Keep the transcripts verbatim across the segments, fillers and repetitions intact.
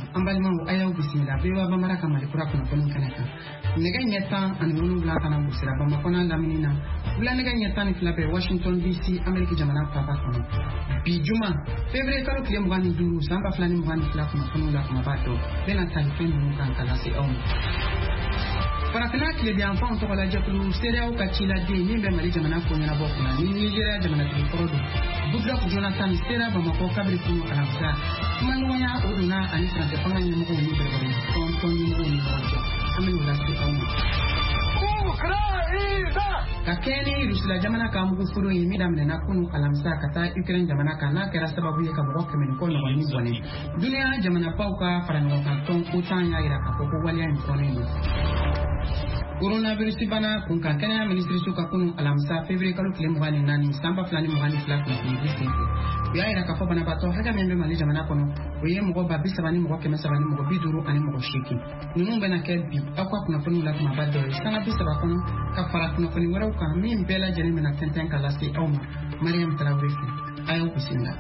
ambalima ayaw bismillah bewa bamara kamali kura kono kono kanaka nega nyeta anunu bla kana busira bamakona laminina bla nega nyeta ni flabe Washington D C America jamana papa kono bijuma février kalo kile mugani duru samba flani mugani fla kono kono la kuma bato bena talifen mu kan kala se on Parakana kile bi enfant to la jakulu seria o kachila de ni be mali jamana ko na bokuna ni Nigeria jamana tri korodo Goodluck Jonathan Sera bamako kabri kuno alamsa manwaya oduna ani frante panga ni mo ni be be ton ton ni mo ni bajo amen wala se tamu Ukraina kakeni rusula jamana ka mugu furu yi midam na kunu alamsa kata Ukraine jamana ka na kera sababu ye ka boko kemen ko no ni bone dunia jamana pauka farango ka ton utanya ira ka ko wali an ko ni Coronavirus bana kun kan kana ministry suka kunu alamsa février kalo kile mugani nani samba flani mugani flak ni bisinke ya ira ka fo bana bato haga membe mali jamana kono oye mugo babi sabani mugo kema sabani mugo biduru ani mugo shiki nunu bana kelbi akwa kuna kunu la kuma bado sana bi sabakono ka fara kuna kunu wara ka min bela jeni mena tenten kala si awma Mariam Traoré ayo bisinda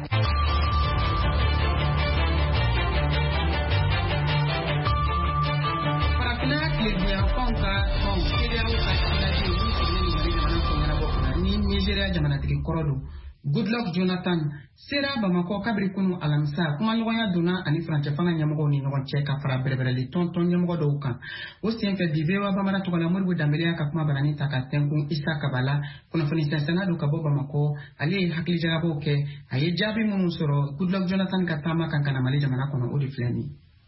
Nigeria jamana tiki korodo Goodluck Jonathan Sera bamako kabri kunu alamsa kuma nyoya dona ani franje fanga nyamogo ni ngon cheka fara berebele tonton nyamogo do kan o sienke divewa bamara to kala morbu dambelia ka kuma banani takatenku isa kabala kuna fani sensana do kabo bamako ali hakili jagabo ke aye jabi munu soro Goodluck Jonathan katama kankana mali jamana kono odi fleni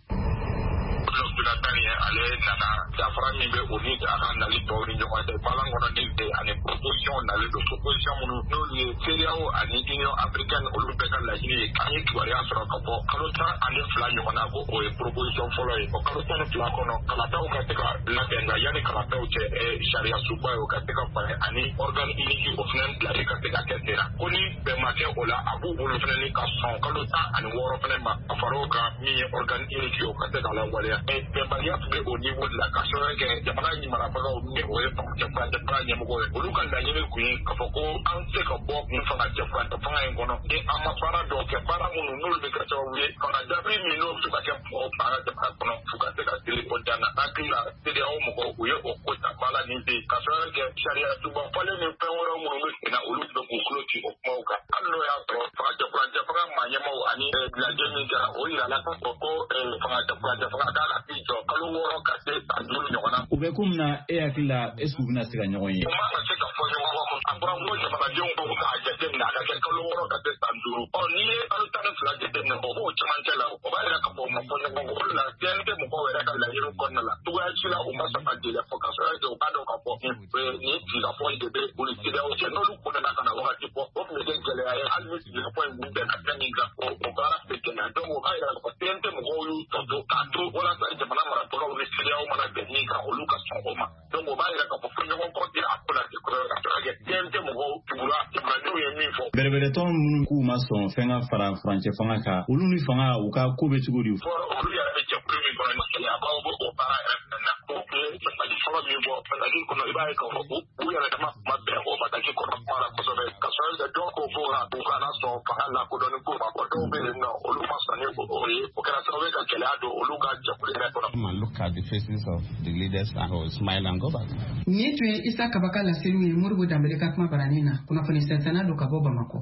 ale nana jafara min bɛ o ni a ka nali tɔw ni ɲɔgɔn cɛ balan kɔnɔ ni de ani proposition nali don proposition minnu n'olu ye CEDEAO ani Union africaine olu bɛɛ ka laɲini ye an ye kibaruya sɔrɔ ka bɔ kalo tan ani fila ɲɔgɔn na ko o ye proposition fɔlɔ ye o kalo tan ni fila kɔnɔ kalataw ka se ka labɛn nka yanni kalataw cɛ sariya suba ye o ka se ka fara ani organe unique o fana bilali ka se ka kɛ sen na ko ni bɛn ma kɛ o la a b'u bolo fana ni ka sɔn kalo tan ani wɔɔrɔ fana ma a fara o kan min ye organe unique o ka se ka lawaleya bɛnbaliya tun bɛ au niveau de la ka sɔrɔ kɛ jamana ɲamarabagaw ni o ye fanga fanga ɲɛmɔgɔ ye olu ka laɲini kun ye k'a fɔ ko an tɛ se ka bɔ nin fanga fanga fanga in kɔnɔ ni an ma baara dɔw kɛ baara minnu n'olu bɛ kɛ sababu ye fanga jaabi min n'o bɛ se ka kɛ mɔgɔw fanga jamana kɔnɔ fo ka se ka seli o dan na hakili la CEDEAO mɔgɔw u ye o ko ta baara nin bɛ yen ka sɔrɔ kɛ sariya tubafalen ni fɛn wɛrɛw minnu bɛ sen na olu bɛ k'u kulo ci o kumaw kan hali n'o y'a sɔrɔ fanga fanga fanga maa ɲɛmaaw ani lajɛ min kɛra o yira la k'a fɔ ko fanga fanga fanga kan ka t'i jɔ kalo wɔɔrɔ ka se san duuru ɲɔgɔn na. U bɛ ko min na e hakili la est ce que u bɛna se ka ɲɔgɔn ye. U man ka se ka fɔ ɲɔgɔn kɔ a fɔra ko jamanadenw ko k'a jateminɛ a ka kɛ kalo wɔɔrɔ ka se san duuru ɔ n'i ye kalo tan ni fila jateminɛ o b'o camancɛ la o b'a yira k'a fɔ u ma fɔ ɲɔgɔn kɔ o de la C N T mɔgɔw yɛrɛ ka laɲini kɔnɔna la cogoya si la u ma sɔn ka deli fɔ ka sɔrɔ kɛ u k'a dɔn k'a fɔ nin sigikafɔ in de bɛ u ni CEDEAO cɛ n'olu kɔnɔna ka na wagati fɔ o tun bɛ kɛ gɛlɛya ye hali ni sigikafɔ in kun bɛnna fɛn min kan o baara bɛ gɛlɛya donc o b'a yira k'a fɔ C N T mɔgɔw y'u tɔto k'a to walasa jamana marabagaw ni CEDEAO mana bɛn min kan olu ka sɔn o ma donc o b'a yira k'a fɔ fɔ ɲɔgɔn kɔ tɛ a ko la ten kosɛbɛ ka sɔrɔ kɛ C N T mɔgɔw tugura jamanadenw ye min fɔ. Bɛrɛbɛrɛtɔn minnu k'u ma sɔn fɛn ka fara furancɛ fanga kan olu ni fanga u ka ko bɛ cogo di. fɔ olu yɛrɛ bɛ jɛkulu min kɔnɔ ni gɛlɛyabaw bɛ o baara yɛrɛ fɛnɛ na o tun ye mataki fɔlɔ min bɔ mataki kɔnɔ i b'a ye k'a fɔ u yɛrɛ dama ma bɛn o mataki kɔnɔ kuma la kosɛbɛ ka sɔrɔ kɛ dɔw ko fo la u kana sɔn fanga lakodɔnni ko ma dɔw bɛ yen nɔ olu ma sɔn ni o ye o kɛra sababu ye ka gɛlɛya don olu ka jɛkulu yɛrɛ kɔnɔ. Look at the faces of the leaders and smile and go back. Ni tun ye Isa Kabaka laseliw ye Moribo Dambele ka kuma barani na kunnafoni sɛnsɛnna don ka bɔ Bamako.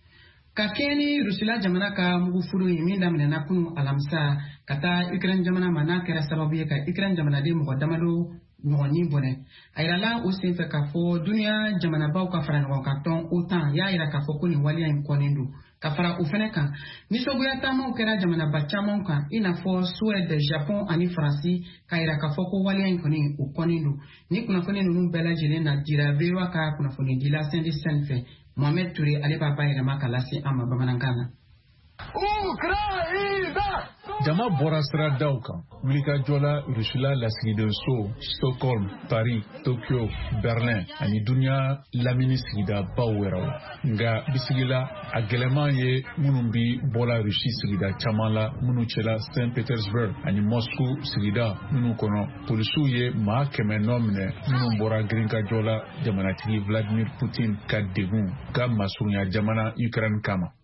Ka kɛɲɛ ni Rusila jamana ka mugufuru ye min daminɛna kunu alamisa ka taa Ukraine jamana ma n'a kɛra sababu ye ka Ukraine jamanaden mɔgɔ damado ɲɔgɔnni bɔnɛ. A yirala o senfɛ k'a fɔ duniya jamanabaw ka fara ɲɔgɔn kan tɔn OTAN y'a yira k'a fɔ ko nin waleya in kɔnnen don. Ka fara o fɛnɛ kan nisɔngoya taamaw kɛra jamanaba caman kan i n'a fɔ Suède, Japon ani Faransi k'a yira k'a fɔ ko waleya in kɔni o kɔnnen don. Ni kunnafoni ninnu bɛɛ lajɛlen na dira V O A ka kunnafoni dila Sindi Sène fɛ Mohamed Touré ale b'a bayɛlɛma ka lase an ma bamanankan na. Jama bɔra sira daw kan wulikajɔ la Rusula lasigiden so Stockholm, Paris, Tokyo, Berlin ani duniya lamini sigida baw wɛrɛw nka bisigila a gɛlɛman ye minnu bi bɔla Rusi sigida caman la minnu cɛla Saint Petersburg ani Moscow sigida minnu kɔnɔ polisiw ye maa kɛmɛ nɔ minɛ minnu bɔra girinkajɔ la jamanatigi Vladimir Putin ka degun ka masurunya jamana Ukraine kama.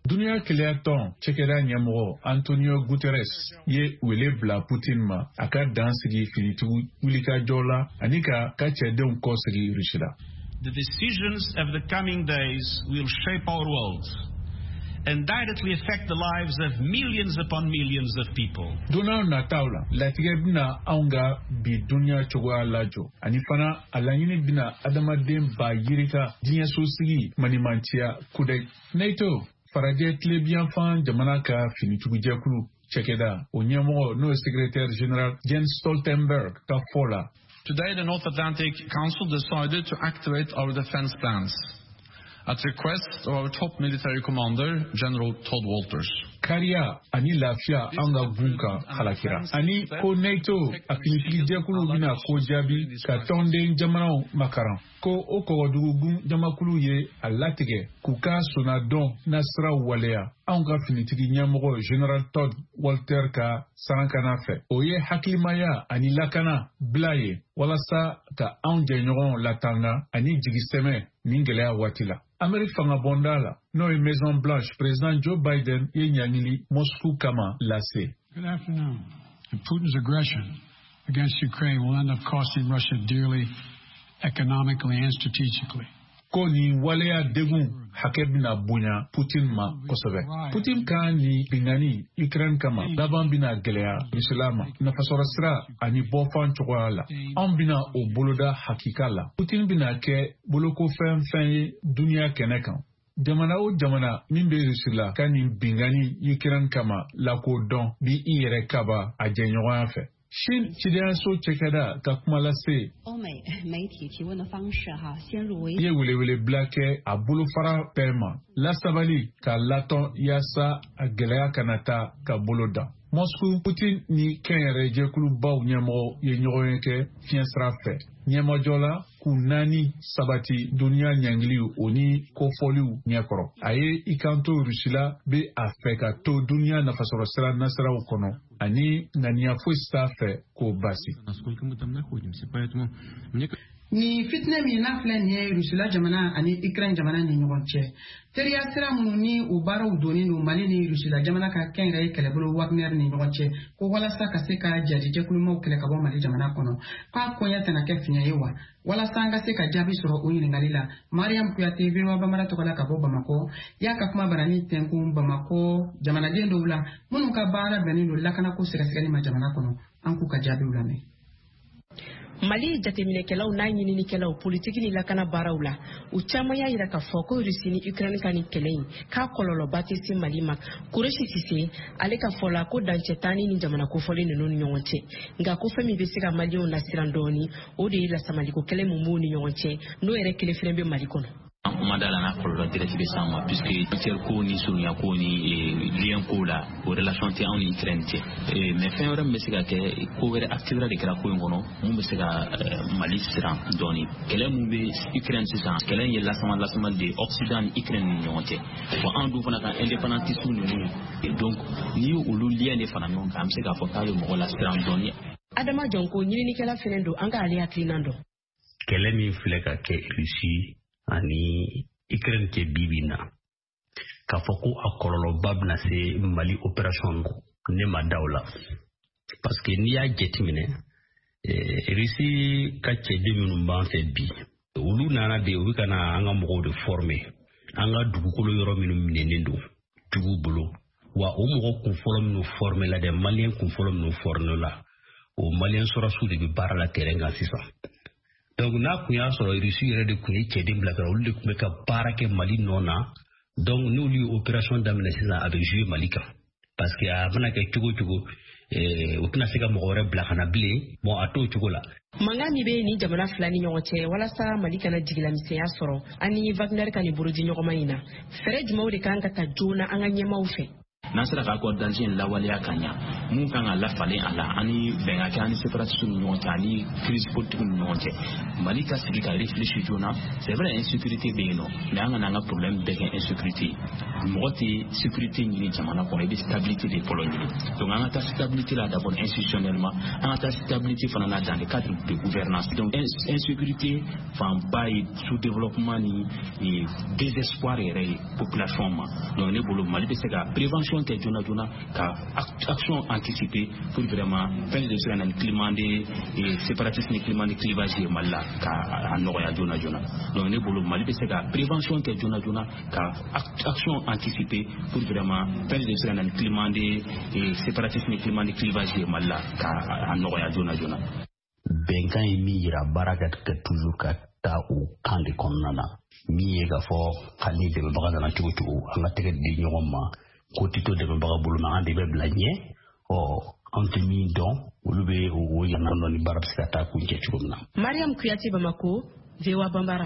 Dunia keleaton cekeda nyamoro Antonio Guterres ye wele bla Putin ma aka dansigi finitu wilika jola anika ka chedon kosigi rishida. The decisions of the coming days will shape our world and directly affect the lives of millions upon millions of people. Dona na taula latige bina aunga bi dunia chogwa lajo anifana alanyini bina adamadem ba yirika dinya sosigi manimantia kudai NATO faraje tlebian fan jamanaka finitugu jakulu chekeda onyamo no secrétaire général Jens Stoltenberg ka fola. Today the North Atlantic Council decided to activate our defense plans at request of our top military commander, General Todd Walters. Karia ani lafia anga gunka halakira. Ani ko NATO afinitili jakulu bina ko jabi ka tonde jamano makaran. Ko oko dugu jamakulu ye alatige kuka sonadon nasra walea. Anga finitili nyamogo General Todd Walter ka sarankana fe. Oye haklimaya ani lakana blaye walasa ka anje nyoron latanga ani jigiseme ningelea watila. Amérique fanga bondala no Maison Blanche President Joe Biden ye nyangili Moscou kama lase. Good afternoon. And Putin's aggression against Ukraine will end up costing Russia dearly, economically and strategically. Ko ni walea degun hakebina bunya Putin ma kosobe. Putin ka ni bingani Ukraine kama daban bina gelea Islama na fasorasra ani bofan chokwala. An bina o boloda hakikala. Putin bina ke boloko fen fen dunia kenekan. Jamana o jamana min be Rusila ka ni bingani Ukraine kama lako don bi ire kaba a jenyoan fe. Shin chidian so chekada ka kuma lase ye wele wele blake a bulu fara perma la sabali ka laton yasa a gelea kanata ka boloda. Moscou Putin ni kenyere jekulu baw nyemo ye nyoyenke fiensra fe. Nyemo jola ku nani sabati dunia nyangliu oni kofoliu nyekoro. Aye ikanto Rusila be afeka to dunia na fasorosera nasra ukono. Ani ngania fuista fe ko basi. Ni fitne mi na flen ye Rusila jamana ani Ukraine jamana ni nyogonche. Teriya sira munu ni ubara udoni no Mali ni Rusila jamana ka kenga ye kelebolo Wagner ni nyogonche. Ko wala sa ka se ka jadije kulmo kele ka bo Mali jamana kono. Ka konya tana ke finya yewa. Wala sanga se ka jabi soro uyi ngalila. Mariam Kuyate birwa bamara to kala ka bo Bamako. Ya ka kuma barani tenku Bamako jamana dendo ula. Munu ka bara benino lakana ko sira sigani ma jamana kono. Anku ka jabi ulame. Mali jateminekelaw na ɲininikelaw politiki ni lakana baaraw la u caman y'a yira k'a fɔ ko Rusi ni Ukraine ka ni kɛlɛ in k'a kɔlɔlɔba tɛ se Mali ma. Kureshi Sise ale ka fɔ la ko dancɛ t'ani ni jamana kofɔlen ninnu ni ɲɔgɔn cɛ nka ko fɛn min bɛ se ka Maliɲɛnw lasiran dɔɔni o de ye lasamaliko kɛlɛ min b'u ni ɲɔgɔn cɛ n'o yɛrɛ kelen fɛnɛ bɛ Mali kɔnɔ. En commandant la kɔlɔlɔ direct bɛ s'an ma puisque frontière ko ni surunya ko ni lien ko la o relation tɛ anw ni Ukraine cɛ mais fɛn wɛrɛ min bɛ se ka kɛ ko wɛrɛ activera de kɛra ko in kɔnɔ mun bɛ se ka Mali siran dɔɔni kɛlɛ mun bɛ Ukraine sisan kɛlɛ in ye lasama lasama de Occident ni Ukraine ni ɲɔgɔn cɛ wa an dun fana ka indépendantiste ninnu donc ni olu lien de fana ɲɔgɔn kan an bɛ se k'a fɔ k'a bɛ mɔgɔ lasiran dɔɔni. Adama Jɔnko ɲininikɛla fɛnɛ don an ka ale hakilinan dɔn. Kɛlɛ min filɛ ka kɛ Russie ani Ukraine ke bibina ka fɔ ko a kɔlɔlɔba bɛna se Mali opération ne ma daw la parce que n'i y'a jateminɛ Russie ka cɛden minnu b'an fɛ bi olu nana de u bɛ ka na an ka mɔgɔw de former an ka dugukolo yɔrɔ minnu minɛnen don jugu bolo wa o mɔgɔ kun fɔlɔ minnu former la dɛ Malien kun fɔlɔ minnu former la o Malien sɔrɔsiw de bɛ baara la terrain kan sisan. Donc n'a kun y'a sɔrɔ Russie yɛrɛ de kun ye cɛden bila ka olu de kun bɛ ka baara kɛ Mali nɔ na donc n'olu ye opération daminɛ sisan a bɛ jouer Mali kan parce que a mana kɛ cogo cogo o tɛna se ka mɔgɔ wɛrɛ bila ka na bilen bon a t'o cogo la. Mankan min bɛ ni jamana fila ni ɲɔgɔn cɛ walasa Mali kana jigilamisɛnya sɔrɔ ani Wagner ka nin boroji ɲɔgɔnma in na fɛɛrɛ jumɛnw de kan ka ta joona an ka ɲɛmaaw fɛ. n'an sera ka accord d'Alger la waliya kanya mun kan ka lafalen a la ani bɛnka kɛ ani séparatiste ni ɲɔgɔn cɛ ani crise politique ni ɲɔgɔn cɛ Mali ka sigi ka réfléchir joona c'est vrai insécurité bɛ yen nɔ mais an kana an ka problème bɛɛ kɛ insécurité mɔgɔ tɛ sécurité ɲini jamana kɔnɔ i bɛ stabilité de fɔlɔ ɲini donc an ka taa stabilité la d'abord institutionnellement an ka taa stabilité fana na dans le cadre de gouvernance donc insécurité fanba ye sous-développement ni désespoir yɛrɛ ye population ma donc ne bolo Mali bɛ se ka prévention kɛ joona joona ka action anticipée pour vraiment fɛn de se ka na ni climat de séparatisme ni climat de clivage ye Mali la ka a nɔgɔya joona joona donc ne bolo Mali bɛ se ka prévention kɛ joona joona ka action anticipée pour vraiment fɛn de se ka na ni climat de séparatisme ni climat de clivage ye Mali la ka a nɔgɔya joona joona. Bɛnkan ye min yira baara ka kɛ toujours ka taa o kan de kɔnɔna na min ye k'a fɔ hali dɛmɛbaga nana cogo cogo an ka tɛgɛ di ɲɔgɔn ma ko tɛ to dɛmɛbaga bolo ma an de bɛ bila ɲɛ ɔ an tɛ min dɔn olu bɛ o yan nɔ ni baara bɛ se ka taa kun cɛ cogo min na. Mariam Kuyate Bamako, V O A Bambara.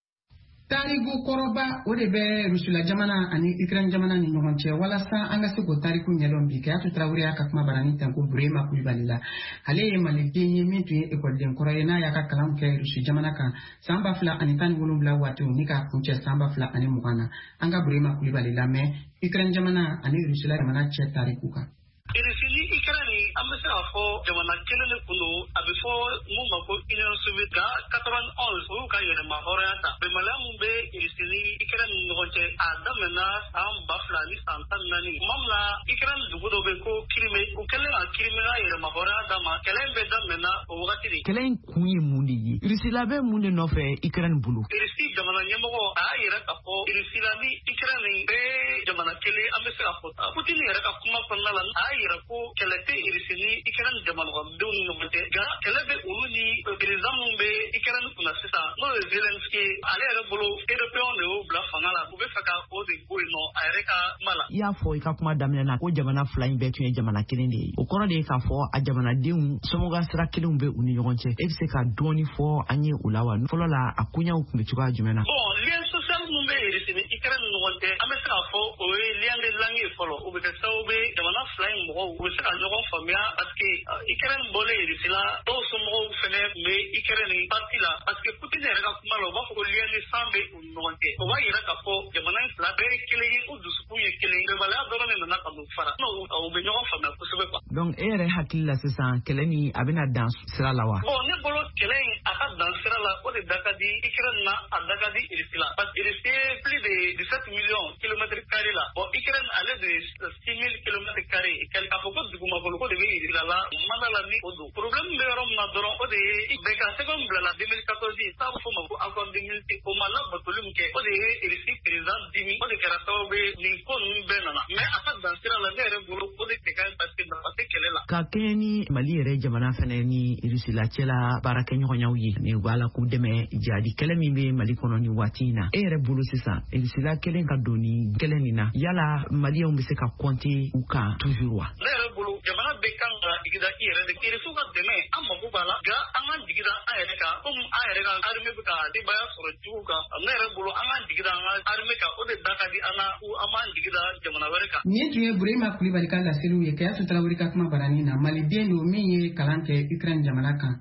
Tariku kɔrɔba o de bɛ Rusula jamana ani Ukraine jamana ni ɲɔgɔn cɛ walasa an ka se k'o tariku ɲɛdɔn bi Kayatu Tarawele y'a ka kuma barani tanko Burema Kulibali la ale ye maliden ye min tun ye ekɔliden kɔrɔ ye n'a y'a ka kalan kɛ Rusi jamana kan san ba fila ani tan ni wolonwula waati ni k'a kuncɛ san ba fila ani mugan na an ka Burema Kulibali lamɛn Ukraine jamana ani Rusula jamana cɛ tariku kan. Irisili Ukraine an bɛ se k'a fɔ jamana kelen de kun don a bɛ fɔ mun ma ko Union Soviétique nka quatre-vingt-onze olu ka yɛlɛma hɔrɔnya ta bɛnbaliya mun bɛ Irisili Ukraine ni ɲɔgɔn cɛ a daminɛna san ba fila ni san tan ni naani tuma min na Ukraine dugu dɔ bɛ ko Crimée u kɛlen ka Crimée ka yɛlɛma hɔrɔnya d'a ma kɛlɛ in bɛ daminɛna o wagati de. Kɛlɛ in kun ye mun de ye Irisila bɛ mun de nɔfɛ Ukraine bolo. Irisi jamana ɲɛmɔgɔ a y'a yɛrɛ k'a fɔ Irisila ni Ukraine bɛ jamana kelen an bɛ se k'a fɔ Putin yɛrɛ ka kuma kɔnɔna la a y'a yɛrɛ ko kɛlɛ tɛ Irisi ni Ukraine jamanakɔnɔdenw ni ɲɔgɔn cɛ nka kɛlɛ bɛ olu ni président minnu bɛ Ukraine kunna sisan n'o ye Zelensky ale yɛrɛ bolo européen de y'o bila fanga la u bɛ fɛ ka o de bɔ yen nɔ a yɛrɛ ka kuma la. I y'a fɔ i ka kuma daminɛ na ko jamana fila in bɛɛ tun ye jamana kelen de ye o kɔrɔ de ye k'a fɔ a jamanadenw somɔgɔya sira kelenw bɛ u ni ɲɔgɔn cɛ e bɛ se ka dɔɔni fɔ an ye o la wa fɔlɔ la a koɲɛw tun bɛ cogoya jumɛn na. Bon lien social minnu bɛ Irisi ni Ukraine ni ɲɔgɔn cɛ an bɛ se k'a fɔ o ye lien de langue fɔlɔ o bɛ kɛ sababu ye jamana fila in mɔgɔw u bɛ se ka ɲɔgɔn faamuya parce que Ukraine bɔlen Irisi la dɔw somɔgɔw fɛnɛ tun bɛ Ukraine parti la parce que Putin yɛrɛ ka kuma la u b'a fɔ ko lien de sang bɛ u ni ɲɔgɔn cɛ o b'a yira k'a fɔ jamana in fila bɛɛ ye kelen ye u dusukun ye kelen bɛnbaliya dɔrɔn de nana ka n'u fara u bɛ ɲɔgɔn faamuya kosɛbɛ quoi. Donc e yɛrɛ hakili la sisan kɛlɛ ni a bɛna dan sira la wa. Bon ne bolo kɛlɛ in a ka dan sira la o de da ka di Ukraine na a da ka di Irisi la parce que Irisi ye plus de dix-sept millions kilomètres carrés la bon Ukraine ale de six mille kilomètres carrés k'a fɔ ko dugumakolo ko de bɛ Irisi la mana la ni o don problème bɛ yɔrɔ min na dɔrɔn o de ye bɛnkan sɛbɛn bila la deux mille quatorze n'a bɛ fɔ o ma ko accord deux mille six o ma labatoli min kɛ o de ye Irisi président dimi o de kɛra sababu ye nin ko ninnu bɛɛ nana mais a ka dan sira la ne yɛrɛ bolo o de tɛ ka ɲi parce que nafa tɛ kɛlɛ la. Ka kɛɲɛ ni Mali yɛrɛ jamana fɛnɛ ni Irisi la cɛla baarakɛɲɔgɔnyaw ye ni u b'a la k'u dɛmɛ jadi kɛlɛ min bɛ Mali kɔnɔ ni waati in na e yɛrɛ bolo sisan Irisi la kelen ka don ni kɛlɛ nin na yala Maliyɛnw bɛ se ka compter u kan toujours wa. Ne yɛrɛ bolo jamana bɛ kan ka digida i yɛrɛ de Irisiw ka dɛmɛ an mako b'a la nka an ka digida an yɛrɛ kan komi an yɛrɛ ka armée bɛ ka denbaya sɔrɔ jugu kan ne yɛrɛ bolo an ka digida an ka armée kan o de da ka di an na ko an b'an digida jamana wɛrɛ kan. Nin tun ye Burema Kulibali ka laseliw ye Kayatu Tarawele ka kuma barani na maliden don min ye kalan kɛ Ukraine jamana kan.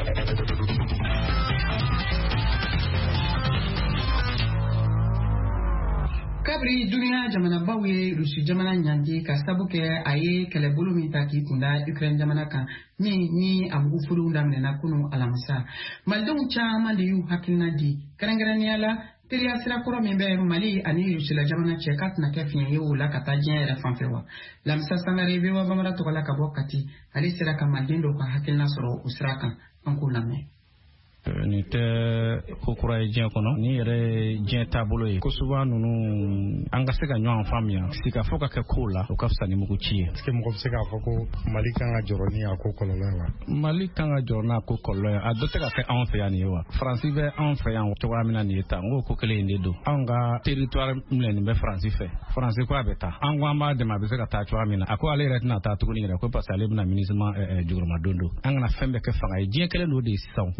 Kabiri duniya jamanabaw ye Rusi jamana ɲangi ka sabu kɛ a ye kɛlɛbolo min ta k'i kunda Ukraine jamana kan min ni a mugu furuw daminɛna kunun alamisa malidenw caman de y'u hakilina di kɛrɛnkɛrɛnnenya la teriya sira kɔrɔ min bɛ Mali ani Rusila jamana cɛ ka tɛna kɛ fiɲɛ ye o la ka taa diɲɛ yɛrɛ fanfɛ wa Lamisa Sangare V O A Bambara tɔgɔ la ka bɔ Kati ale sera ka maliden dɔw ka hakilina sɔrɔ o sira kan an k'o lamɛn. Nin tɛ ko kura ye diɲɛ kɔnɔ ni yɛrɛ diɲɛ taabolo ye ko souvent ninnu an ka se ka ɲɔgɔn faamuya sika fo ka kɛ ko la o ka fisa ni mugu ci ye. Est-ce que mɔgɔ bɛ se k'a fɔ ko Mali kan ka jɔrɔ ni a ko kɔlɔlɔ ye wa? Mali kan ka jɔrɔ n'a ko kɔlɔlɔ ye a dɔ tɛ ka kɛ anw fɛ yan nin ye wa Faransi bɛ anw fɛ yan cogoya min na nin ye tan n ko ko kelen in de don anw ka territoire minɛ nin bɛ Faransi fɛ Faransi ko a bɛ taa an ko an b'a dɛmɛ a bɛ se ka taa cogoya min na a ko ale yɛrɛ tɛna taa tuguni yɛrɛ ko parce que ale bɛna ministre juguruma don don an kana fɛn bɛɛ kɛ fanga ye diɲɛ kelen don de sisan min fanga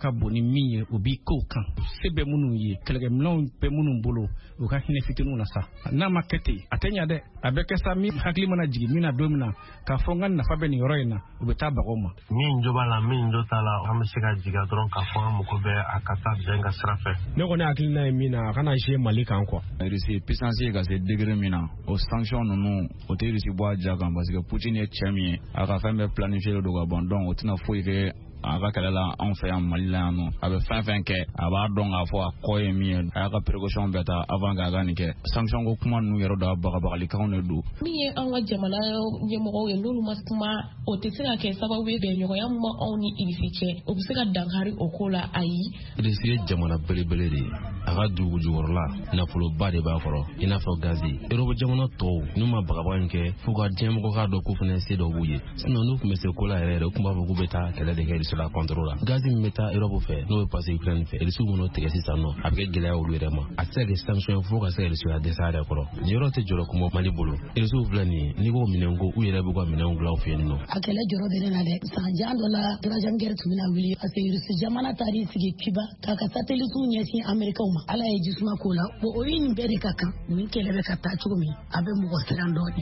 ka boni min ye o bi ko kan se bɛ minnu ye kɛlɛkɛminɛnw bɛ minnu bolo u ka hinɛ fitininw na sa n'a ma kɛ ten a tɛ ɲa dɛ a bɛ kɛ sa min hakili mana jigin min na don min na k'a fɔ n ka nafa bɛ nin yɔrɔ in na u bɛ taa bagaw ma min jo b'a la min jo t'a la an bɛ se ka jiga dɔrɔn k'a fɔ an mako bɛ a ka taa bɛn ka sira fɛ ne kɔni hakilina ye min na a kana se Mali kan quoi Russie puissance ye ka se degré min na o sanction ninnu o tɛ Russie bɔ a ja kan parce que Poutine ye cɛ min ye a ka fɛn bɛɛ planifié don ka ban donc o tɛna foyi kɛ a ka kɛlɛ la anw fɛ yan Mali la yan nɔ a bɛ fɛn fɛn kɛ a b'a dɔn k'a fɔ a kɔ ye min ye a y'a ka précaution bɛɛ ta avant k'a ka nin kɛ sanction ko kuma ninnu yɛrɛ da bagabagalikaw de don min ye an ka jamana ɲɛmɔgɔw ye n'olu ma kuma o tɛ se ka kɛ sababu ye bɛnɲɔgɔnya min anw ni Irisi cɛ o bɛ se ka dankari o ko la ayi Irisi ye jamana belebele de ye a ka dugu jukɔrɔla nafoloba de b'a kɔrɔ i n'a fɔ gazi Europe jamana tɔw n'u ma bagabaga in kɛ f'u ka diɲɛmɔgɔ k'a dɔn ko fana se dɔ b'u ye sinon n'u tun bɛ se ko la yɛrɛ yɛrɛ u tun b'a fɔ k'u bɛ taa kɛlɛ de kɛ Irisi la contrôle la gazi min bɛ taa Europe fɛ n'o bɛ passer Ukraine fɛ Irisi minnu tigɛ sisan nɔ a bɛ kɛ gɛlɛya olu yɛrɛ ma a tɛ se ka kɛ sanction fo ka se ka Irisi a dɛsɛ a yɛrɛ kɔrɔ nin yɔrɔ tɛ jɔrɔ kuma Mali bolo Irisi filɛ nin ye n'i ko minɛn ko u yɛrɛ b'u ka minɛnw dilan u fɛ yen nɔ a kɛlɛ jɔrɔ bɛ ne na dɛ san jan dɔ la troisième guerre tun bɛna wuli parce que Irisi jamana taar'i sigi Cuba k'a ka satellite ɲɛsin Américains ma Ala ye jisuma k'o la bon o ye nin bɛɛ de ka kan nin kɛlɛ bɛ ka taa cogo min a bɛ mɔgɔ siran dɔɔni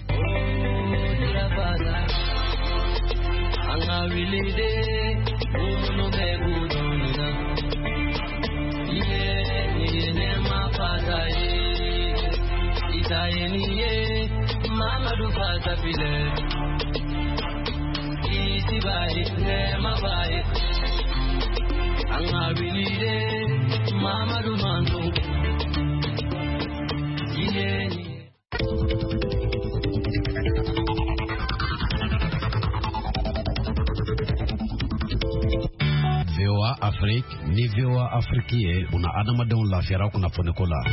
an ka wuli de minnu bɛ gudɔɔni na ye nin ye nɛɛma fata ye Isa ye nin ye Mamadu fata filɛ Isi b'a ye nɛɛma b'a ye an ka wuli de Mamadu Mando V O A Afrique ni V O A Afrique ye una adamadenw lafiyara kunnafoniko la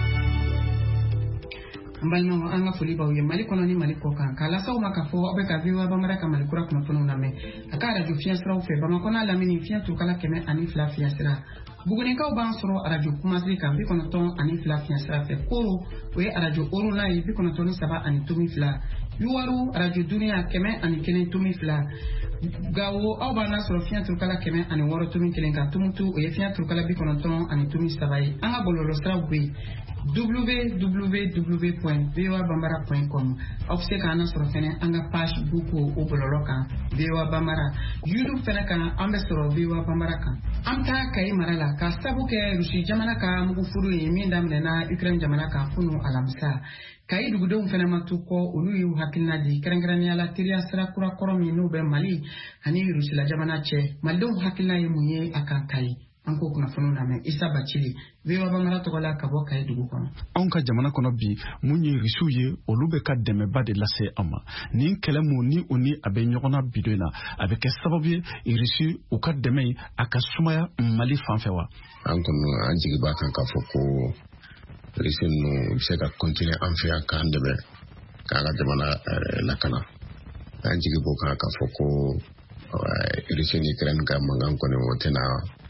n balimaw an ka foli b'aw ye Mali kɔnɔ ni Mali kɔ kan k'a lasaw ma k'a fɔ aw bɛ ka V O A Bambara ka Mali kura kunnafoniw lamɛn a ka radio fiɲɛ siraw fɛ Bamakɔ n'a lamini fiɲɛ turukala kɛmɛ ani fila fiɲɛ sira Bugunikaw b'an sɔrɔ radio Kumasi kan bi kɔnɔntɔn ani fila fiɲɛ sira fɛ Koro o ye radio Orona ye bi kɔnɔntɔn ni saba ani tomi fila Yuwaru radio Duniya kɛmɛ ani kelen tomi fila Gawo aw b'an sɔrɔ fiɲɛ turukala kɛmɛ ani wɔɔrɔ tomi kelen kan Tumutu o ye fiɲɛ turukala bi kɔnɔntɔn ani tomi saba ye an ka bɔlɔlɔ siraw bɛ yen w w w point v o a bambara point com aw bɛ se k'an sɔrɔ fɛnɛ an ka page book o bɔlɔlɔ kan V O A Bambara YouTube fɛnɛ kan an bɛ sɔrɔ V O A Bambara kan an taa Kayi mara la ka sabu kɛ Rusi jamana ka mugufuru ye min daminɛna Ukraine jamana kan kunu alamisa Kayi dugudenw fɛnɛ ma to kɔ olu y'u hakilina di kɛrɛnkɛrɛnnenya la teriya sira kura kɔrɔ min n'u bɛ Mali ani Rusila jamana cɛ malidenw hakilina ye mun ye a kan Kayi an ko kunnafoniw lamɛn Isa Bacili V O A Bambara tɔgɔ la ka bɔ Kayi dugu kɔnɔ anw ka jamana kɔnɔ bi mun ye Rusiw ye olu bɛ ka dɛmɛba de lase an ma nin kɛlɛ mun ni o ni a bɛ ɲɔgɔn na bi don in na a bɛ kɛ sababu ye Rusi u ka dɛmɛ a ka sumaya Mali fan fɛ wa an kɔni an jigi b'a kan k'a fɔ ko Rusi ninnu bɛ se ka continuer an fɛ yan k'an dɛmɛ k'an ka jamana lakana an jigi b'o kan k'a fɔ ko Rusi ni Ukraine ka mankan kɔni o tɛna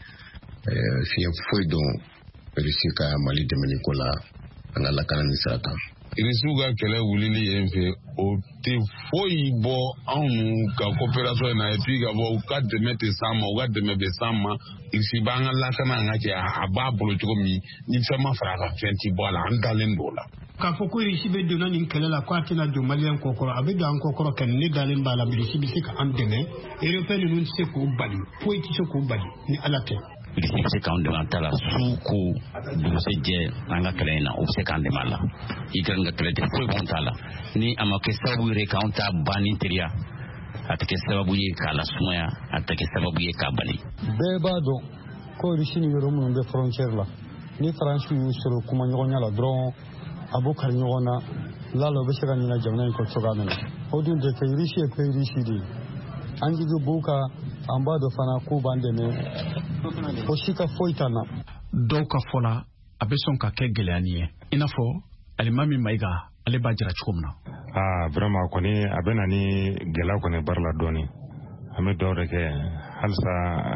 fiɲɛ foyi don Rusi ka Mali dɛmɛni ko la an ka lakana ni sira kan Irisiw ka kɛlɛ wulili yen fɛ o tɛ foyi bɔ anw ka coopération na et puis ka bɔ u ka dɛmɛ tɛ s'an ma u ka dɛmɛ bɛ s'an ma Irisi b'an ka lakana an ka kɛ a b'a bolo cogo min ni fɛn ma fara a kan fɛn ti bɔ a la an dalen don o la k'a fɔ ko Irisi bɛ donna nin kɛlɛ la ko a tɛna don Maliyɛn kɔ kɔrɔ a bɛ don an kɔ kɔrɔ ka ne dalen b'a la Irisi bɛ se k'an dɛmɛ Européen ninnu tɛ se k'o bali foyi tɛ se k'o bali ni Ala tɛ Irisi bɛ se k'an dɛmɛ an ta la su ko dugusɛjɛ an ka kɛlɛ in na o bɛ se k'an dɛmɛ a la Ukraine ka kɛlɛ tɛ foyi b'an ta la ni a ma kɛ sababu yɛrɛ k'an ta ban ni teriya a tɛ kɛ sababu ye k'a lasumaya a tɛ kɛ sababu ye k'a bali bɛɛ b'a dɔn ko Irisi ni yɔrɔ minnu bɛ frontière la ni Faransi y'u sɔrɔ kuma ɲɔgɔnya la dɔrɔn a b'u kari ɲɔgɔn na lala u bɛ se ka ɲinɛ jamana in kɔ cogoya min na o dun tɛ kɛ Irisi ye ko Irisi de ye an jigi b'u kan an b'a dɔn fana k'u b'an dɛmɛ o si ka foyi t'an na dɔw ka fɔ la a bɛ sɔn ka kɛ gɛlɛyani ye i n'a fɔ Alimami Mayiga ale b'a jira cogo min na ah vraiment kɔni a bɛ na ni gɛlɛya kɔni bari la dɔɔni an bɛ dɔw de kɛ halisa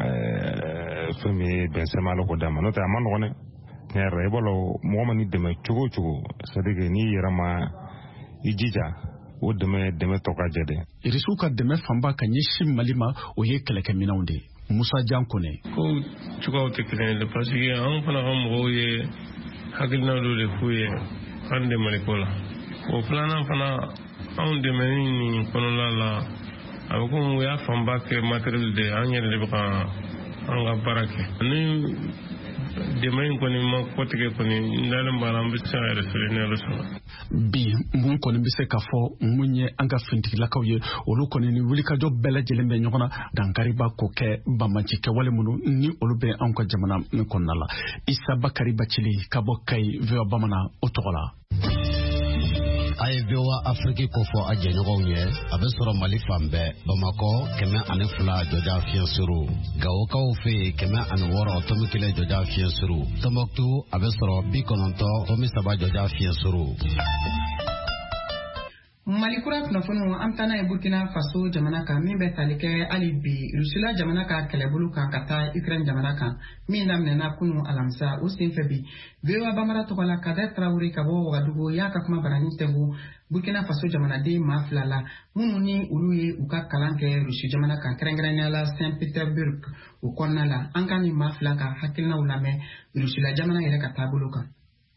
fɛn min ye bɛnsɛma ala ko d'a ma n'o tɛ a ma nɔgɔn dɛ tiɲɛ yɛrɛ la i b'a dɔn mɔgɔ ma ni dɛmɛ cogo o cogo c'est à dire que n'i yɛrɛ ma i jija o dɛmɛ dɛmɛ tɔ ka jɛ dɛ Irisiw ka dɛmɛ fanba ka ɲɛsin Mali ma o ye kɛlɛkɛminɛnw de ye Musa Jankone ko chukaw tekene parce que an fana ka mɔgɔw ye hakilina dɔ de f'u ye an dɛmɛli ko la o filanan fana anw dɛmɛni nin kɔnɔna la a bɛ komi u y'a fanba kɛ matériel de an yɛrɛ de bɛ ka an ka baara kɛ ni dɛmɛ in kɔni ma kɔtigɛ kɔni n dalen b'a la an bɛ se ka yɛrɛ ne yɛrɛ sɔrɔ bi mun kɔni bɛ se ka fɔ mun ye an ka fintigilakaw ye olu kɔni ni wulikajɔ bɛɛ lajɛlen bɛ ɲɔgɔn na dankariba ko kɛ bamaci kɛwale minnu ni olu bɛ anw ka jamana kɔnɔna la Isa Bakari Bacili ka bɔ Kayi V O A Bamanan o tɔgɔ la. A ye V O A Afrique ko fɔ a jɛɲɔgɔnw ye a bɛ sɔrɔ Mali fan bɛɛ Bamakɔ kɛmɛ ani fila jɔja fiɲɛ suru Gawokaw fɛ yen kɛmɛ ani wɔɔrɔ tomi kelen jɔja fiɲɛ suru Tombouctou a bɛ sɔrɔ bi kɔnɔntɔn tomi saba jɔja fiɲɛ suru. Mali kura kunnafoniw an taa n'a ye Burkina Faso jamana kan min bɛ tali kɛ hali bi Rusila jamana ka kɛlɛbolo kan ka taa Ukraine jamana kan min daminɛna kunun alamisa o senfɛ bi V O A Bamara tɔgɔ la Kader Traoré ka bɔ Wagadugu y'a ka kuma barani tɛngu Burkina Faso jamanaden maa fila la minnu ni olu ye u ka kalan kɛ Rusi jamana kan kɛrɛnkɛrɛnnenya la Saint Petersburg o kɔnɔna la an ka nin maa fila ka hakilinaw lamɛn Rusila jamana yɛrɛ ka taabolo kan.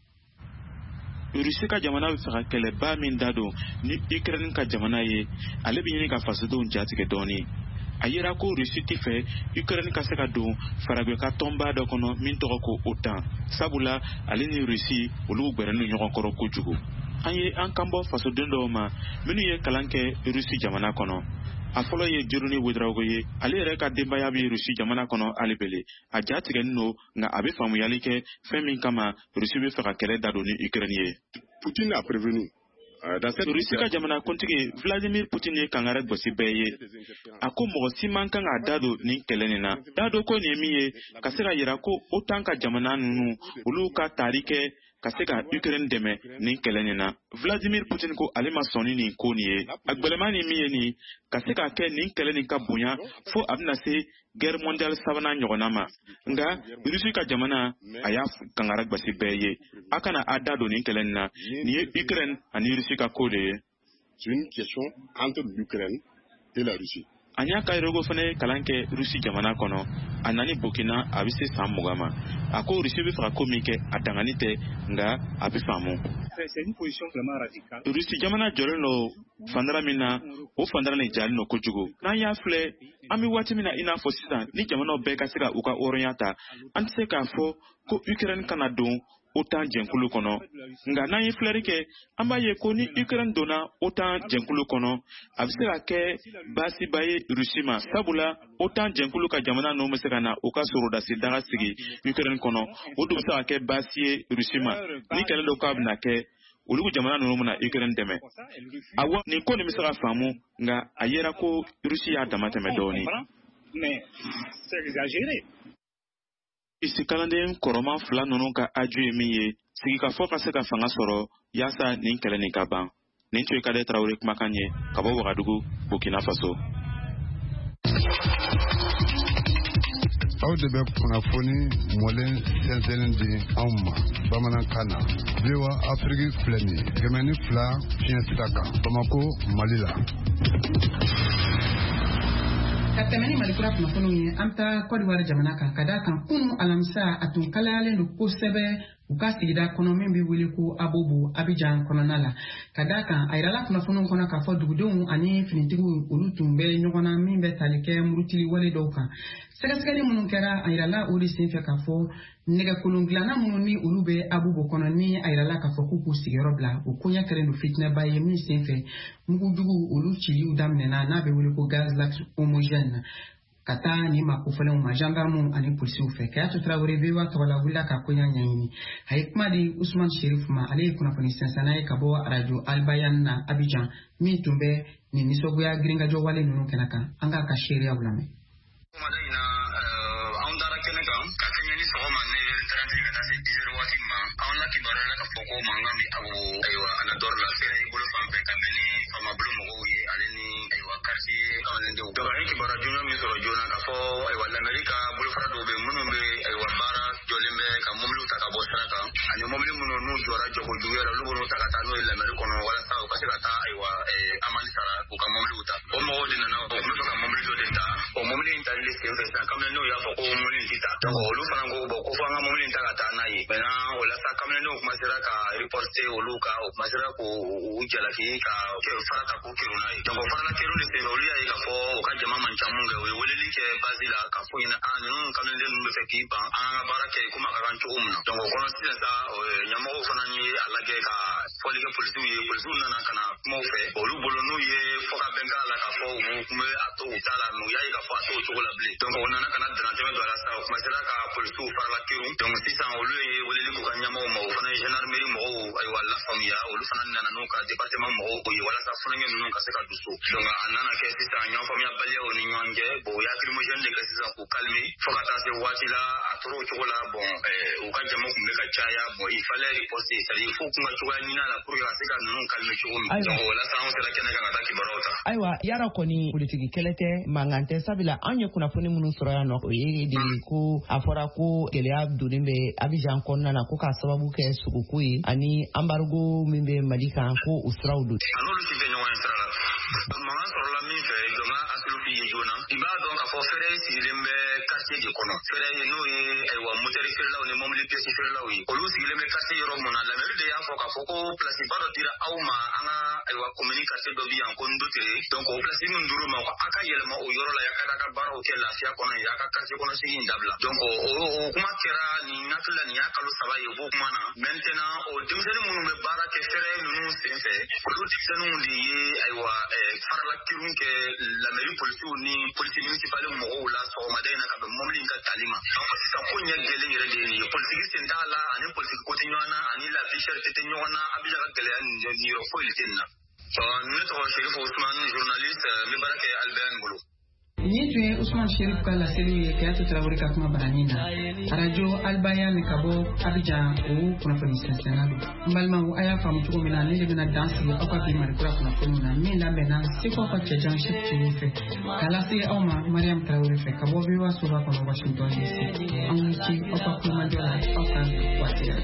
Rusi ka jamana bɛ fɛ ka kɛlɛba min da don ni Ukraine ka jamana ye ale bɛ ɲini ka fasodenw jatigɛ dɔɔni a yera ko Rusi tɛ fɛ Ukraine ka se ka don faragɛ ka tɔnba dɔ kɔnɔ min tɔgɔ ko OTAN sabula ale ni Rusi olu gbɛrɛnnen ɲɔgɔn kɔrɔ kojugu an ye an kan bɔ fasoden dɔw ma minnu ye kalan kɛ Rusi jamana kɔnɔ a fɔlɔ ye Joroni Ouedraogo ye ale yɛrɛ ka denbaya bɛ Rusi jamana kɔnɔ alibele a jatigɛlen don nka a bɛ faamuyali kɛ fɛn min kama Rusi bɛ fɛ ka kɛlɛ da don ni Ukraine ye. Poutine a prévenu. Rusi ka jamana kuntigi Vladimir Putin ye kangare gosi bɛɛ ye a ko mɔgɔ si man kan ka da don nin kɛlɛ nin na da don ko nin ye min ye ka se ka yira ko OTAN ka jamana ninnu olu ka taari kɛ ka se ka Ukraine dɛmɛ nin kɛlɛ nin na Vladimir Putin ko ale ma sɔn ni nin ko nin ye a gbɛlɛma ni min ye nin ka se ka kɛ nin kɛlɛ nin ka bonya fo a bɛna se guerre mondiale sabanan ɲɔgɔnna ma nka Rusi ka jamana a y'a kangara gbasi bɛɛ ye a kana a da don nin kɛlɛ nin na nin ye Ukraine ani Rusi ka ko de ye. C'est une question entre l'Ukraine et la Russie. An y'a ka yɛrɛko fana ye kalan kɛ Rusi jamana kɔnɔ a nani Burkina a bɛ se san mugan ma a ko Rusi bɛ fɛ ka ko min kɛ a dangani tɛ nka a bɛ faamu. Rusi jamana jɔlen don fandara min na o fandara nin jalen don kojugu n'an y'a filɛ an bɛ waati min na i n'a fɔ sisan ni jamanaw bɛɛ ka se ka u ka hɔrɔnya ta an tɛ se k'a fɔ ko Ukraine kana don OTAN jɛnkulu kɔnɔ nka n'an ye filɛri kɛ an b'a ye ko ni Ukraine donna OTAN jɛnkulu kɔnɔ a bɛ se ka kɛ baasiba ye Rusi ma sabula OTAN jɛnkulu ka jamana ninnu bɛ se ka na u ka sorodasi daga sigi Ukraine kɔnɔ o dun bɛ se ka kɛ baasi ye Rusi ma ni kɛlɛ dɔ k'a bɛna kɛ olu jamana ninnu bɛna Ukraine dɛmɛ awɔ nin ko nin bɛ se ka faamu nka a yera ko Rusi y'a dama tɛmɛ dɔɔni. Isi kalanden kɔrɔman fila ninnu ka aju ye min ye sigikafɔ ka se ka fanga sɔrɔ yaasa nin kɛlɛ nin ka ban nin tun ye Kader Traoré kumakan ye ka bɔ Wagadugu Burkina Faso. Aw de bɛ kunnafoni mɔlen sɛnsɛnlen di anw ma bamanankan na V O A Afrique filɛ nin ye kɛmɛ ni fila fiɲɛ sira kan Bamako Mali la. Ka tɛmɛ ni Mali kura kunnafoniw ye an taa Côte d'Ivoire jamana kan ka d'a kan kunun alamisa a tun kalayalen don kosɛbɛ u ka sigida kɔnɔ min bɛ wele ko Abobo Abidjan kɔnɔna la ka d'a kan a yirala kunnafoniw kɔnɔ k'a fɔ dugudenw ani finitigiw olu tun bɛ ɲɔgɔn na min bɛ tali kɛ murutili wale dɔw kan sɛgɛsɛgɛli minnu kɛra a yirala o de senfɛ k'a fɔ nɛgɛkolon dilanna minnu ni olu bɛ Abobo kɔnɔ ni a yirala k'a fɔ k'u k'u sigiyɔrɔ bila o koɲɛ kɛlen don fitinɛba ye min senfɛ mugujugu olu ciliw daminɛna n'a bɛ wele ko gaz lacrymogène ka taa ni makofɛnw ma gendarmew ani polisiw fɛ Kayatu Traoré V O A tɔgɔ la wulila ka koɲɛ ɲɛɲini a ye kuma di Usman Sherif ma ale ye kunnafoni sɛnsɛnna ye ka bɔ arajo Albayan na Abidjan min tun bɛ nin nisɔngoya girinkajɔ wale ninnu kɛnɛ kan an k'a ka seereyaw lamɛn. kɛli sen fɛ sisan kamaledenw y'a fɔ ko mobili ti ta donc olu fana ko bon ko fo an ka mobili ta ka taa n'a ye maintenant o la sa kamaledenw commencera ka reporter olu ka o commencera ko u jalaki ka fara ta ko kɛru n'a ye donc o farala kɛru de sen fɛ olu y'a ye k'a fɔ u ka jama man ca mun kɛ o ye weleli kɛ base la ka fɔ ɲɛna a ninnu kamaledenw ninnu bɛ fɛ k'i ban an ka baara kɛ komi a ka kan cogo min na donc o kɔnɔ sisan sa ɲɛmɔgɔw fana ye a lajɛ ka fɔli kɛ polisiw ye polisiw nana ka na kumaw fɛ olu bolo n'u ye fɔ ka bɛn k'a la k'a fɔ u kun bɛ a to u t'a la mais u y'a ye k'a fɔ a to o cogo la bilen donc o nana ka na dantɛmɛ don a la sa o commencera ka polisiw farala kɛru donc sisan olu ye weleli k'u ka ɲɛmɔgɔw ma o fana ye gendarmerie mɔgɔw ayiwa lafaamuya olu fana nana n'u ka département mɔgɔw ye walasa funɛŋɛ ninnu ka se ka dusu donc a nana kɛ sisan ɲɔgɔnfaamuyabaliyaw ni ɲɔgɔn cɛ bon u y'a lacrymogène de kɛ sisan k'u calmer fo ka taa se waati la a tora o cogo la bon u ka jama kun bɛ ka caya bon il fallait riposter c'est à dire fo kun ka cogoya ɲini a la pour que ka se ka ninnu calmer cogo min donc o la sa anw sera kɛnɛ kan ka taa kibaruyaw ta ayiwa yara kɔni politiki kɛlɛ tɛ mankan tɛ sabula an ye kunnafoni minnu sɔrɔ yan nɔ o ye de ko a fɔra ko gɛlɛya donnen bɛ Abidjan kɔnɔna na ko k'a sababu kɛ sogoku ye ani embargo min bɛ Mali kan ko o siraw don. A n'olu si tɛ ɲɔgɔn ye sira la. Mankan sɔrɔla min fɛ jɔn ka hakili f'i ye joona i b'a dɔn k'a fɔ fɛrɛ sigilen bɛ quartier de kɔnɔ fɛrɛ ye n'o ye ayiwa motɛri feerelaw ni mobili pièce feerelaw ye olu sigilen bɛ quartier yɔrɔ mun na la mairie de y'a fɔ k'a fɔ ko place ba dɔ dira aw ma an ka ayiwa commune quartier dɔ bi yan ko Ndotere donc o place min dir'u ma ko a ka yɛlɛma o yɔrɔ la y'a ka taa ka baaraw kɛ lafiya kɔnɔ y'a ka quartier kɔnɔ sigi in dabila donc o o kuma kɛra nin hakili la nin y'a kalo saba ye o b'o kuma na maintenant o denmisɛnnin minnu bɛ baara kɛ fɛrɛ ninnu senfɛ olu denmisɛnninw de ye ayiwa farala kirun kɛ la mairie policiers ni police municipale mɔgɔw la sɔgɔmada in na ka bɛn mobili in ka tali ma donc sisan ko ɲɛ gɛlɛn yɛrɛ de ye politique sen t'a la ani politique ko tɛ ɲɔgɔn na ani la vie chère tɛ ɲɔgɔn na Abidjan ka gɛlɛya nin yɔrɔ foyi tɛ nin na ne tɔgɔ Sherifu Ousmane journaliste n bɛ baara kɛ Albert Ngolo. Ni tun ye Usman Sherif ka laseli ye Kayatu Tarawele ka kuma barani na arajo Albaya ni ka bɔ Abidjan o kunnafoni sɛnsɛnna don n balimaw a y'a faamu cogo min na ne de bɛna dan sigi aw ka bi marikura kunnafoni na min labɛnna seko aw ka cɛjan Chef T V fɛ k'a lase aw ma Mariam Tarawele fɛ ka bɔ V O A soba kɔnɔ Washington D C an wuli ci aw ka kumajɔ la aw ka waati yɛrɛ.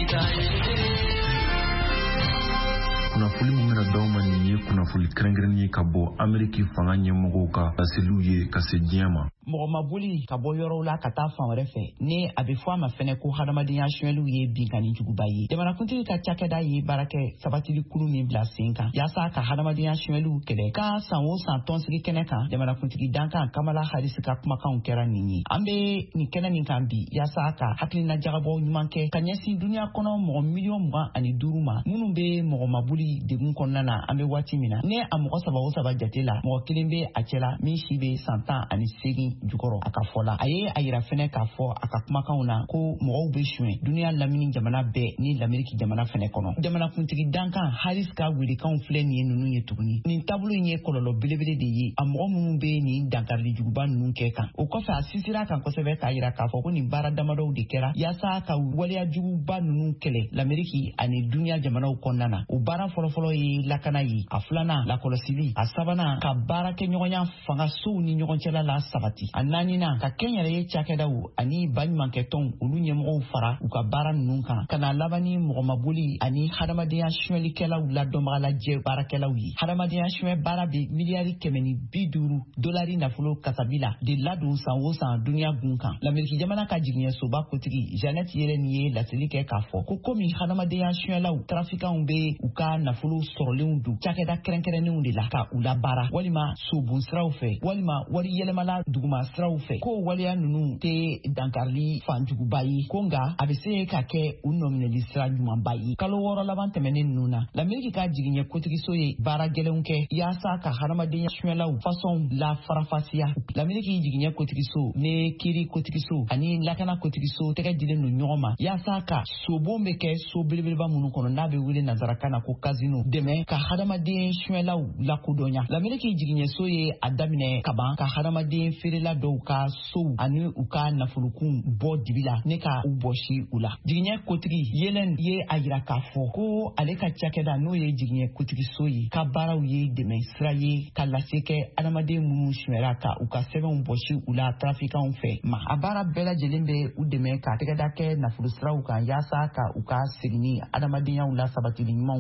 kunnafoni min bɛna d'aw ma nin ye kunnafoni kɛrɛnkɛrɛnnen ye ka bɔ Ameriki fanga ɲɛmɔgɔw ka laseliw ye ka se diɲɛ ma. mɔgɔ ma boli ka bɔ yɔrɔw la ka taa fan wɛrɛ fɛ ni a bɛ fɔ a ma fɛnɛ ko hadamadenya suɲɛliw ye binkani juguba ye jamanakuntigi ka cakɛda ye baarakɛ sabatili kulu min bila sen kan yaasa ka hadamadenya suɲɛliw kɛlɛ ka san o san tɔnsigi kɛnɛ kan jamanakuntigi dankan Kamala Harris ka kumakanw kɛra nin ye an bɛ nin kɛnɛ min kan bi yaasa ka hakilina jagabɔ ɲuman kɛ ka ɲɛsin duniya kɔnɔ mɔgɔ miliyɔn mugan ani duuru ma minnu bɛ mɔgɔ ma boli degun kɔnɔna na an bɛ waati min na ne a mɔgɔ saba o saba jate la mɔgɔ kelen bɛ a cɛla min si bɛ san tan ani segin jukɔrɔ a ka fɔ la a ye a yira fɛnɛ k'a fɔ a ka kumakanw na ko mɔgɔw bɛ suɲɛ duniya lamini jamana bɛɛ ni lameriki jamana fɛnɛ kɔnɔ jamanakuntigi dankan Harris ka welekanw filɛ nin ye ninnu ye tuguni nin taabolo in ye kɔlɔlɔ belebele de ye a mɔgɔ minnu bɛ nin dankarili juguba ninnu kɛ kan o kɔfɛ a sinsira kan kosɛbɛ k'a yira k'a fɔ ko nin baara damadɔw de kɛra yaasa ka waleya juguba ninnu kɛlɛ lameriki ani duniya jamanaw kɔnɔna na o baara fɔlɔfɔlɔ ye lakana ye a filanan lakɔlɔsili a sabanan ka baara kɛ ɲɔgɔnya fanga sow ni ɲɔgɔn cɛla la sabati a naaninan ka kɛnyɛrɛye cakɛdaw ani baɲumankɛtɔnw olu ɲɛmɔgɔw fara u ka baara ninnu kan ka na laban ni mɔgɔmaboli ani hadamadenya suɲɛlikɛlaw ladɔnbaga lajɛ baarakɛlaw ye hadamadenya suɲɛ baara bɛ miliyari kɛmɛ ni bi duuru dolari nafolo kasabi la de ladon san o san duniya gun kan lameriki jamana ka jigiɲɛsoba kotigi Janet Yellen ye laseli kɛ k'a fɔ ko komi hadamadenya suɲɛlaw trafikanw bɛ u ka nafolo sɔrɔlenw don cakɛda kɛrɛnkɛrɛnnenw de la ka u labaara walima sobon siraw fɛ walima wari yɛlɛmala duguma siraw fɛ ko waleya ninnu tɛ dankarili fanjuguba ye ko nka a bɛ se ka kɛ u nɔminɛli sira ɲumanba ye kalo wɔɔrɔ laban tɛmɛnen ninnu na lameriki ka jigiɲɛ kotigiso ye baara gɛlɛnw kɛ yaasa ka hadamadenya suɲɛlaw fasɔnw la farafasiya lameriki jigiɲɛ kotigiso ne kiri kotigiso ani lakana kotigiso tɛgɛ dilen don ɲɔgɔn ma yaasa ka sobon bɛ kɛ so belebeleba minnu kɔnɔ n'a bɛ wele nanzarakan na ko casino dɛmɛ ka hadamaden suɲɛlaw lakodɔnya lameriki jigiɲɛso ye a daminɛ kaban ka hadamaden feerela dɔw ka sow ani u ka nafolokun bɔ dibi la ne ka u bɔsi u la jigiɲɛ kotigi Yellen ye a yira k'a fɔ ko ale ka cakɛda n'o ye jigiɲɛ kotigiso ye ka baaraw ye dɛmɛ sira ye ka lase kɛ adamaden minnu suɲɛra ka u ka sɛbɛnw bɔsi u la trafikanw fɛ ma a baara bɛɛ lajɛlen bɛ u dɛmɛ ka tɛgɛda kɛ nafolo siraw kan yaasa ka u ka segin ni adamadenyaw la sabatili ɲumanw kɔnɔna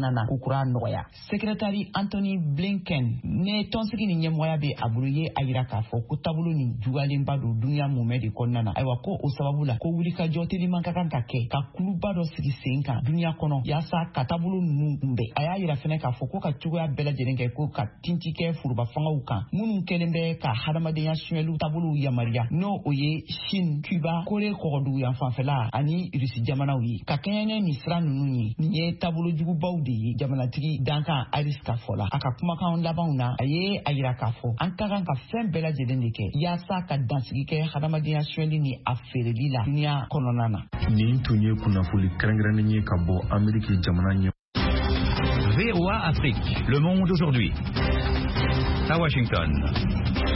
kɔnɔna na ko kura nɔgɔya. Sekretari Anthony Blinken ne tɔnsigi ni ɲɛmɔgɔya bɛ a bolo ye a yira k'a fɔ ko taabolo ni juguyalenba don dunuya mumɛ de kɔnɔna na. Ayiwa ko o sababu la ko wulikajɔ teliman ka kan ka kɛ ka kuluba dɔ sigi sen kan dunuya kɔnɔ yaasa ka taabolo ninnu kunbɛn. A y'a yira fɛnɛ k'a fɔ ko ka cogoya bɛɛ lajɛlen kɛ ko ka tinti kɛ foroba fangaw kan minnu kɛlen bɛ ka hadamadenya suɲɛliw taabolow yamariya n'o o ye Chine, Cuba, Kore kɔgɔdugu yan fanfɛla ani Rusi jamanaw ye. Ka kɛɲɛ ni sira ninnu ye nin ye taabolo jugubaw de ye jamanatigi Duncan Harris ka fɔ la. A ka kumakan labanw na a ye a yira k'a fɔ an ka kan ka fɛn bɛɛ lajɛlen de kɛ yaasa ka dansigi kɛ hadamadenya suɲɛli ni a feereli la dunuya kɔnɔna na. Nin tun ye kunnafoni kɛrɛnkɛrɛnnen ye ka bɔ Ameriki jamana ɲɛ. V O A Afrique, le monde aujourd'hui. À Washington.